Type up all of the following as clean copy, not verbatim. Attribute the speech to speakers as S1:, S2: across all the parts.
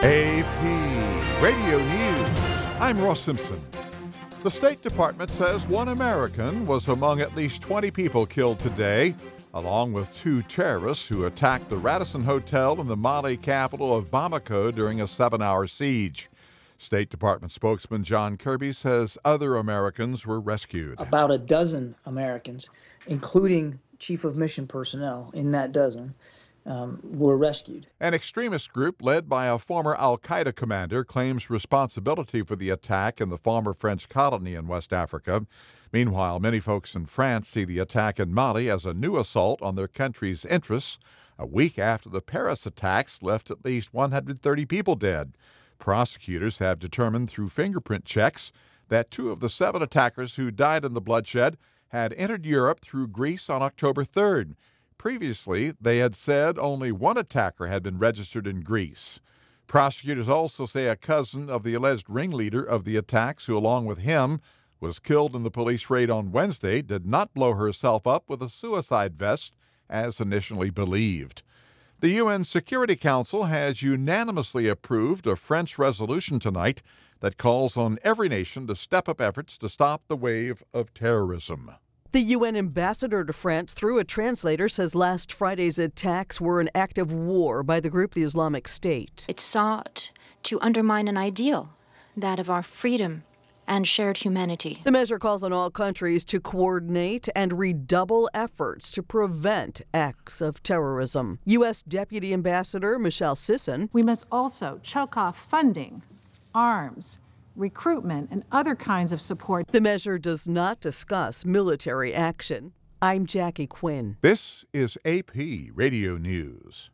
S1: AP Radio News. I'm Ross Simpson. The State Department says one American was among at least 20 people killed today, along with 2 terrorists who attacked the Radisson Hotel in the Mali capital of Bamako during a 7-hour siege. State Department spokesman John Kirby says other Americans were rescued.
S2: About a dozen Americans, including Chief of Mission personnel in that dozen, were rescued.
S1: An extremist group led by a former al-Qaeda commander claims responsibility for the attack in the former French colony in West Africa. Meanwhile, many folks in France see the attack in Mali as a new assault on their country's interests, a week after the Paris attacks left at least 130 people dead. Prosecutors have determined through fingerprint checks that 2 of the 7 attackers who died in the bloodshed had entered Europe through Greece on October 3rd. Previously, they had said only 1 attacker had been registered in Greece. Prosecutors also say a cousin of the alleged ringleader of the attacks, who along with him was killed in the police raid on Wednesday, did not blow herself up with a suicide vest as initially believed. The UN Security Council has unanimously approved a French resolution tonight that calls on every nation to step up efforts to stop the wave of terrorism.
S3: The UN ambassador to France, through a translator, says last Friday's attacks were an act of war by the group the Islamic State.
S4: It sought to undermine an ideal, that of our freedom and shared humanity.
S3: The measure calls on all countries to coordinate and redouble efforts to prevent acts of terrorism. U.S. Deputy Ambassador Michelle Sisson.
S5: We must also choke off funding, arms, recruitment, and other kinds of support.
S3: The measure does not discuss military action. I'm Jackie Quinn.
S1: This is AP Radio News.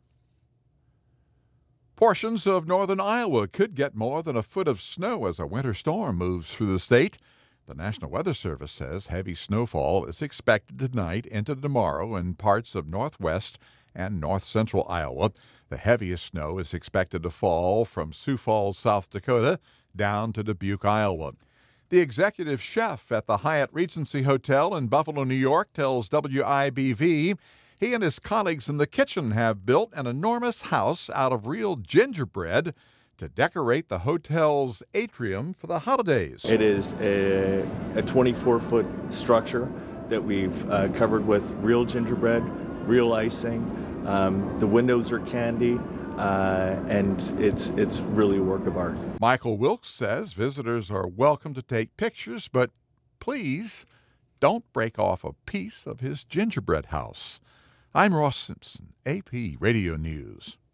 S1: Portions of northern Iowa could get more than a foot of snow as a winter storm moves through the state. The National Weather Service says heavy snowfall is expected tonight into tomorrow in parts of northwest and north central Iowa. The heaviest snow is expected to fall from Sioux Falls, South Dakota, down to Dubuque, Iowa. The executive chef at the Hyatt Regency Hotel in Buffalo, New York, tells WIBV he and his colleagues in the kitchen have built an enormous house out of real gingerbread to decorate the hotel's atrium for the holidays.
S6: It is a 24-foot structure that we've covered with real gingerbread, real icing. The windows are candy. And it's really a work of art.
S1: Michael Wilkes says visitors are welcome to take pictures, but please don't break off a piece of his gingerbread house. I'm Ross Simpson, AP Radio News.